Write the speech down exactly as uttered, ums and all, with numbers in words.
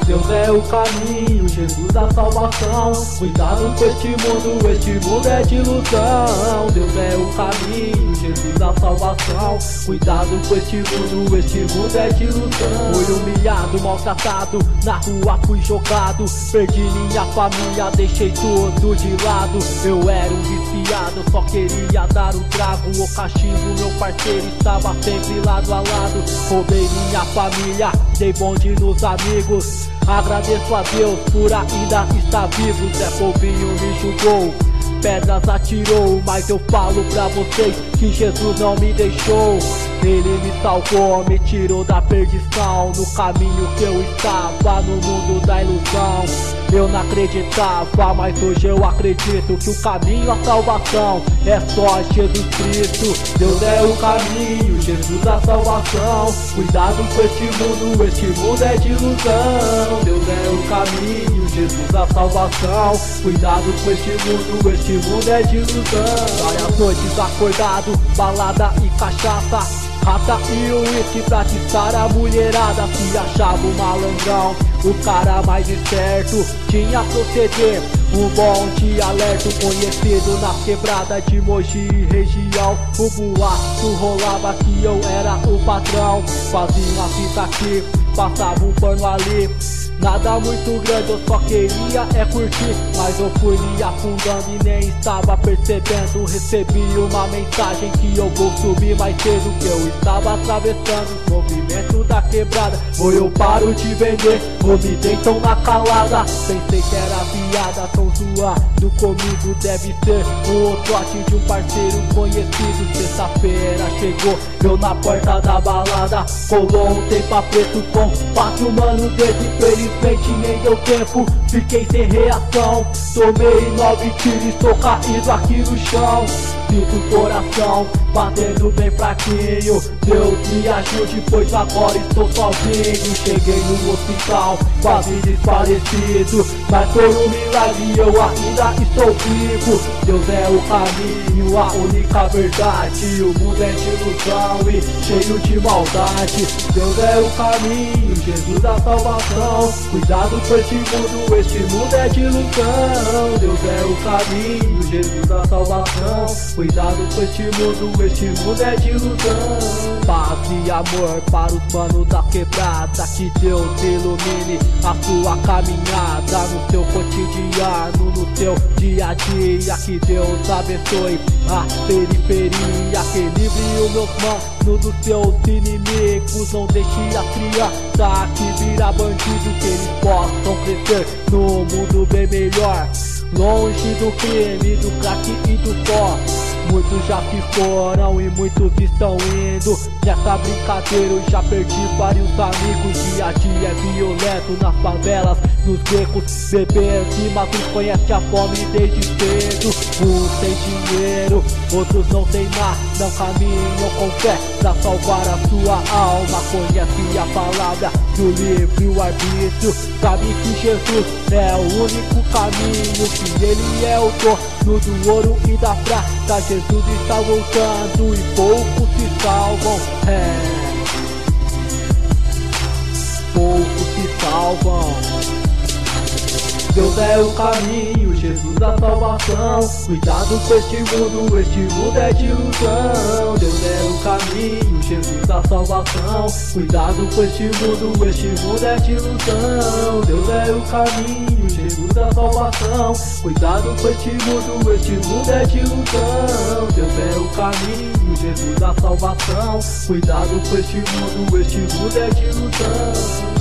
Deus é o caminho, Jesus a salvação. Cuidado com este mundo, este mundo é de ilusão. Deus é o caminho, Jesus a salvação. Cuidado com este mundo, este mundo é de ilusão. Fui humilhado, maltratado, na rua fui jogado. Perdi minha família, deixei tudo de lado. Eu era um viciado, só queria dar um trago. O cachimbo, meu parceiro, estava sempre lado a lado. Roubei minha família, dei bonde nos amigos. Agradeço a Deus por ainda estar vivo. Zé Povinho me julgou, pedras atirou, mas eu falo pra vocês que Jesus não me deixou. Ele me salvou, me tirou da perdição. No caminho que eu estava, no mundo da ilusão. Eu não acreditava, mas hoje eu acredito que o caminho à salvação é só Jesus Cristo. Deus é o caminho, Jesus a salvação. Cuidado com este mundo, este mundo é de ilusão. Deus é o caminho, Jesus a salvação. Cuidado com este mundo, este mundo é de ilusão. Várias noites acordado, balada e cachaça, rata e uísque pra atiçar a mulherada. Se achava o malandrão, o cara mais esperto, tinha proceder, um bom dialeto conhecido na quebrada de Mogi e região. O boato rolava que eu era o patrão. Fazia uma fita aqui, passava um pano ali. Nada muito grande, eu só queria é curtir, mas eu fui me afundando e nem estava percebendo. Recebi uma mensagem que eu vou subir mais cedo, que eu estava atravessando os movimentos da quebrada. Ou eu paro de vender, ou me deitam na calada. Pensei que era piada, tão zoado comigo, deve ser um trote de um parceiro conhecido. Sexta-feira chegou, eu na porta da balada, colou um tempo preto com quatro manos desse. Infelizmente nem deu tempo, fiquei sem reação. Tomei nove tiros e estou caído aqui no chão. Sinto o coração batendo bem fraquinho. Deus me ajude, pois agora estou sozinho. Cheguei no hospital quase desfalecido, mas por um milagre eu ainda estou vivo. Deus é o caminho, a única verdade. O mundo é de ilusão e cheio de maldade. Deus é o caminho, Jesus a salvação. Cuidado com este mundo, este mundo é de ilusão. Deus é o caminho, Jesus a salvação. Cuidado com este mundo, este mundo é de ilusão. Paz e amor para os manos da quebrada. Que Deus ilumine a sua caminhada no seu cotidiano, no seu dia a dia. Que Deus abençoe a periferia, que livre os meus manos dos seus inimigos. Não deixe a criança que vira bandido, que eles possam crescer no mundo bem melhor, longe do crime, do crack e do pó. Muitos já se foram e muitos estão indo. Nessa brincadeira eu já perdi vários amigos. Dia a dia é violento nas favelas, nos becos. Bebês e matos conhecem a fome desde cedo. Uns têm dinheiro, outros não têm nada. Não caminham com fé pra salvar a sua alma. Conhece a palavra do livre arbítrio. Sabe que Jesus é o único caminho, que Ele é o dono do ouro e da prata. Jesus está voltando e poucos se salvam. É, poucos se salvam. Deus é o caminho, Jesus a salvação. Cuidado com este mundo, este mundo é de ilusão. Deus é o caminho, Jesus a salvação. Cuidado com este mundo, este mundo é de ilusão. Deus é o caminho, Jesus a salvação. Cuidado com este mundo, este mundo é de ilusão. Deus é o caminho, Jesus a salvação. Cuidado com este mundo, este mundo é de ilusão.